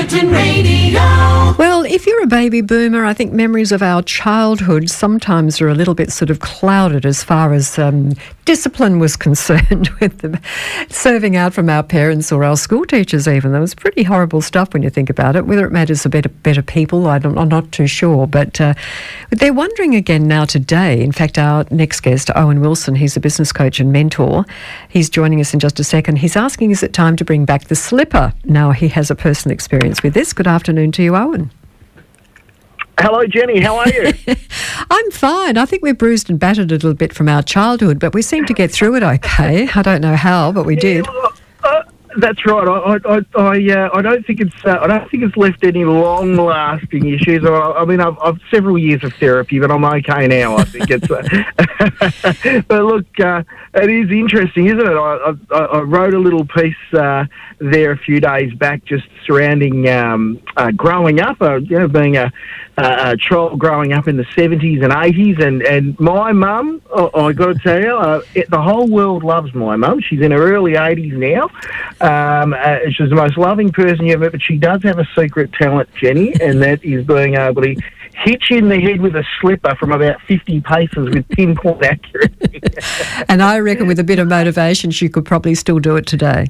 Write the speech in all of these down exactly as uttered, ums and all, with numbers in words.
Virgin Radio. Well, if you're a baby boomer, I think memories of our childhood sometimes are a little bit sort of clouded as far as um, discipline was concerned with the serving out from our parents or our school teachers even. There was pretty horrible stuff when you think about it. Whether it made us a better, better people, I don't, I'm not too sure. But uh, they're wondering again now today. In fact, our next guest, Owen Wilson, he's a business coach and mentor. He's joining us in just a second. He's asking, is it time to bring back the slipper? Now, he has a personal experience with this. Good afternoon to you, Owen. Hello, Jenny. How are you? I'm fine. I think we're bruised and battered a little bit from our childhood, but we seem to get through it okay. I don't know how, but we yeah, did. Uh, uh, that's right. I I I, uh, I don't think it's uh, I don't think it's left any long-lasting issues. I, I mean, I've, I've several years of therapy, but I'm okay now. I think it's. Uh, but look, uh, it is interesting, isn't it? I I, I wrote a little piece uh, there a few days back, just surrounding um, uh, growing up. Uh, you know, being a Uh, a child growing up in the seventies and eighties, and, and my mum, oh, I got to tell you, uh, it, the whole world loves my mum. She's in her early eighties now. Um, uh, she's the most loving person you ever met, but she does have a secret talent, Jenny, and that is being able to hit you in the head with a slipper from about fifty paces with pinpoint accuracy. And I reckon with a bit of motivation, she could probably still do it today.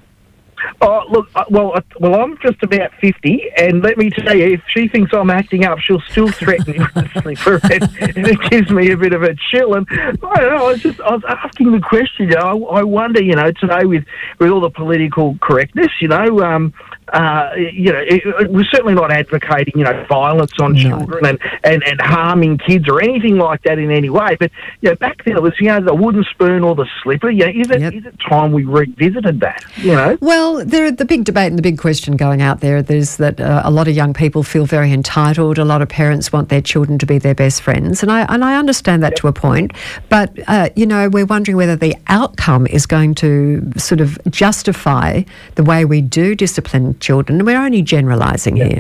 Oh, look, uh, well, uh, well, I'm just about fifty, and let me tell you, if she thinks I'm acting up, she'll still threaten me with a slipper, and, and it gives me a bit of a chill. And I don't know, I was just, I was asking the question, you know, I, I wonder, you know, today with, with all the political correctness, you know, um, uh, you know, it, it, we're certainly not advocating, you know, violence on no. children and, and, and harming kids or anything like that in any way. But, you know, back then it was, you know, the wooden spoon or the slipper. You know, is it, yep. is it time we revisited that, you know? Well, there, the big debate and the big question going out there is that uh, a lot of young people feel very entitled. A lot of parents want their children to be their best friends. And I and I understand that yep. to a point. But, uh, you know, we're wondering whether the outcome is going to sort of justify the way we do discipline children. We're only generalising yep. here.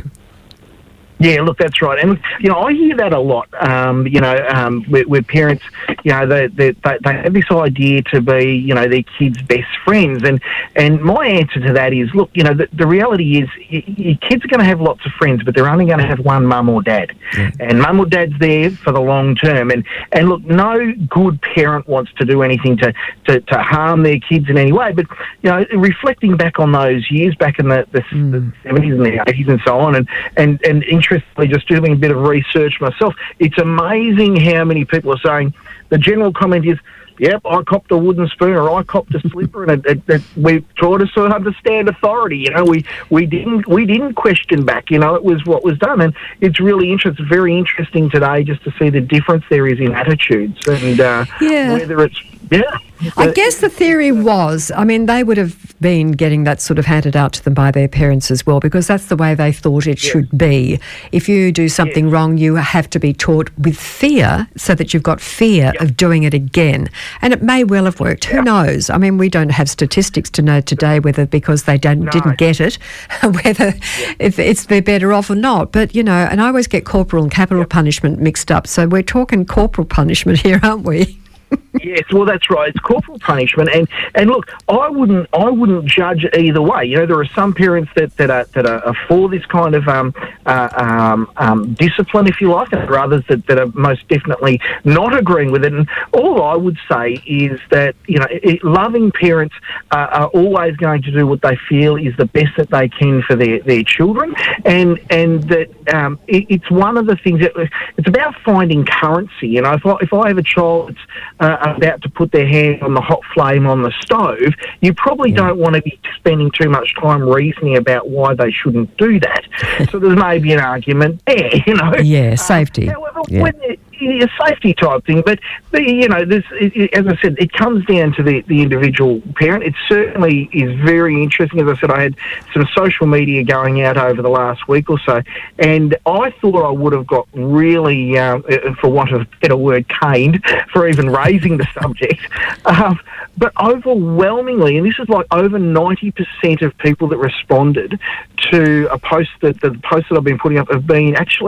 Yeah, look, that's right. And, you know, I hear that a lot, um, you know, um, with, with parents, you know, they, they, they have this idea to be, you know, their kids' best friends. And, and my answer to that is, look, you know, the, the reality is y- your kids are going to have lots of friends, but they're only going to have one mum or dad. Yeah. And mum or dad's there for the long term. And, and look, no good parent wants to do anything to, to, to harm their kids in any way. But, you know, reflecting back on those years back in the, the, mm. the seventies and the eighties and so on, and, and, and interestingly, just doing a bit of research myself, it's amazing how many people are saying the general comment is, yep, I copped a wooden spoon or I copped a slipper, and it, it, it, we taught us to understand authority. You know, we, we didn't we didn't question back. You know, it was what was done, and it's really interesting. Very interesting today just to see the difference there is in attitudes and uh, yeah. whether it's yeah. I guess the theory was, I mean, they would have been getting that sort of handed out to them by their parents as well, because that's the way they thought it yeah. should be. If you do something yeah. wrong, you have to be taught with fear so that you've got fear yeah. of doing it again. And it may well have worked. Who yeah. knows? I mean, we don't have statistics to know today whether because they don't, no. didn't get it, whether yeah. if it's they're better off or not. But, you know, and I always get corporal and capital yeah. punishment mixed up. So we're talking corporal punishment here, aren't we? Yes, well, that's right. It's corporal punishment, and, and look, I wouldn't I wouldn't judge either way. You know, there are some parents that, that are that are for this kind of um, uh, um, um, discipline, if you like, and there are others that, that are most definitely not agreeing with it. And all I would say is that, you know, it, loving parents uh, are always going to do what they feel is the best that they can for their, their children, and and that um, it, it's one of the things that it's about finding currency. You know, if I, if I have a child that's Uh, about to put their hand on the hot flame on the stove, you probably yeah. don't want to be spending too much time reasoning about why they shouldn't do that. So there's maybe an argument there, you know. Yeah, safety. Um, however, yeah. when it, a safety type thing, but, but you know, this, it, it, as I said, it comes down to the, the individual parent. It certainly is very interesting. As I said, I had some social media going out over the last week or so, and I thought I would have got really, um, for want of a better word, caned for even raising the subject. Um, but overwhelmingly, and this is like over ninety percent of people that responded to a post that the post that I've been putting up have been actually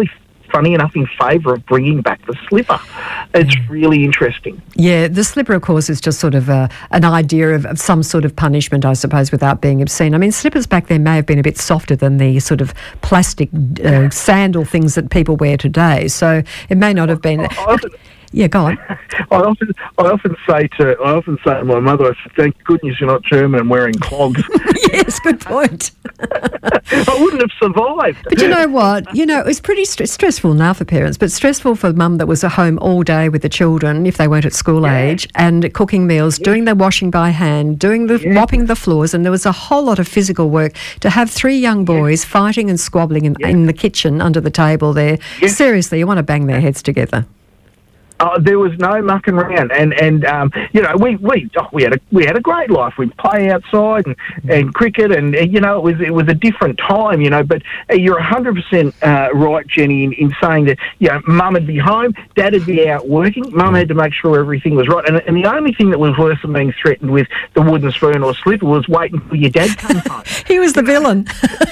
funny enough, in favour of bringing back the slipper. It's really interesting. Yeah, the slipper, of course, is just sort of a, an idea of, of some sort of punishment, I suppose, without being obscene. I mean, slippers back then may have been a bit softer than the sort of plastic uh, sandal things that people wear today. So it may not have been... I often, yeah, go on. I often, I often say to, I often say to my mother, I said, "Thank goodness you're not German and wearing clogs." Yes, good point. I wouldn't have survived. But you know what? You know, it was pretty st- stressful now for parents, but stressful for mum that was at home all day with the children, if they weren't at school Yeah. age, and cooking meals, Yeah. doing the washing by hand, doing the Yeah. mopping the floors, and there was a whole lot of physical work. To have three young boys fighting and squabbling in, Yeah. in the kitchen under the table there, Yeah. seriously, you want to bang their heads together. Uh, there was no mucking around, and and um, you know we we oh, we had a we had a great life. We'd play outside and, and cricket, and uh, you know it was it was a different time, you know. But uh, you're a hundred percent right, Jenny, in, in saying that you know Mum would be home, Dad would be out working. Mum had to make sure everything was right, and, and the only thing that was worse than being threatened with the wooden spoon or slipper was waiting for your dad to come home. He was the villain.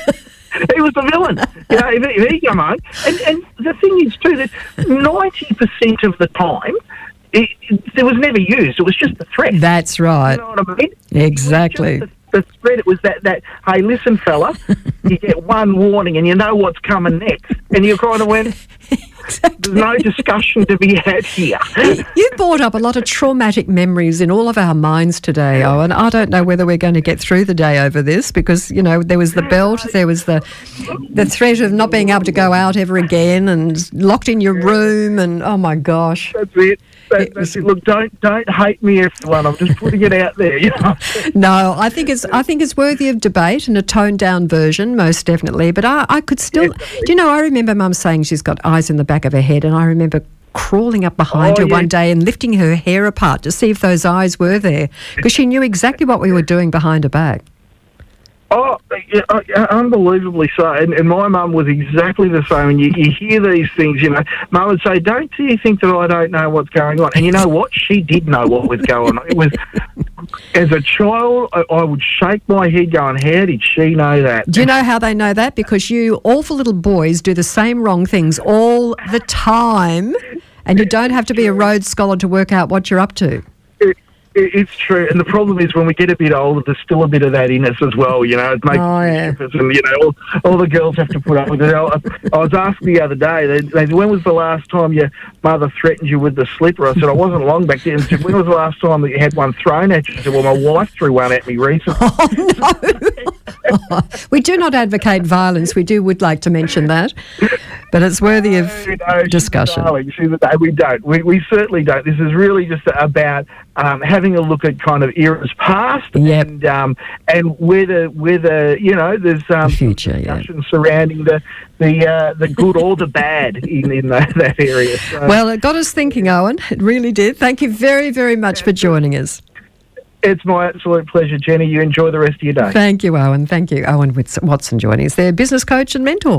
He was the villain. You know, if, if he came home. And, and the thing is, too, that ninety percent of the time, it, it, it was never used. It was just a threat. That's right. You know what I mean? Exactly. It was just the, the threat, it was that, that, hey, listen, fella, you get one warning and you know what's coming next. And you kind of went... Exactly. There's no discussion to be had here. You brought up a lot of traumatic memories in all of our minds today, Owen. I don't know whether we're going to get through the day over this because, you know, there was the belt, there was the the threat of not being able to go out ever again and locked in your room and, oh, my gosh. That's it. That, It was- that's it. Look, don't don't hate me, everyone. I'm just putting it out there. You know? No, I think it's I think it's worthy of debate and a toned down version, most definitely. But I, I could still, do you know? I remember Mum saying she's got eyes in the back of her head, and I remember crawling up behind Oh, her yeah. one day and lifting her hair apart to see if those eyes were there, because she knew exactly what we were doing behind her back. Oh, yeah, uh, yeah, unbelievably so. And, and my mum was exactly the same. And you, you hear these things, you know. Mum would say, "Don't you think that I don't know what's going on?" And you know what? She did know what was going on. It was, as a child, I, I would shake my head going, how did she know that? Do you know how they know that? Because you awful little boys do the same wrong things all the time, and you don't have to be a Rhodes Scholar to work out what you're up to. It, it, it's true. And the problem is when we get a bit older, there's still a bit of that in us as well, you know. It makes Oh, yeah. us, and, you know, all, all the girls have to put up with it. I, I was asked the other day, they, they said, "When was the last time your mother threatened you with the slipper?" I said, "I wasn't long back then." I said, "When was the last time that you had one thrown at you?" I said, "Well, my wife threw one at me recently." Oh, no. Oh, we do not advocate violence. We do would like to mention that. But it's worthy of No, no, she's a discussion. darling. She's a- no, we don't. We, we certainly don't. This is really just about um, having a look at kind of eras past, Yep. and um, and whether whether you know there's um, The future, yeah. discussion surrounding the the uh, the good or the bad in in that, that area. So Well, it got us thinking, Owen. It really did. Thank you very, very much for joining us. it's my absolute pleasure, Jenny. You enjoy the rest of your day. Thank you, Owen. Thank you. Owen Watson joining us there, business coach and mentor.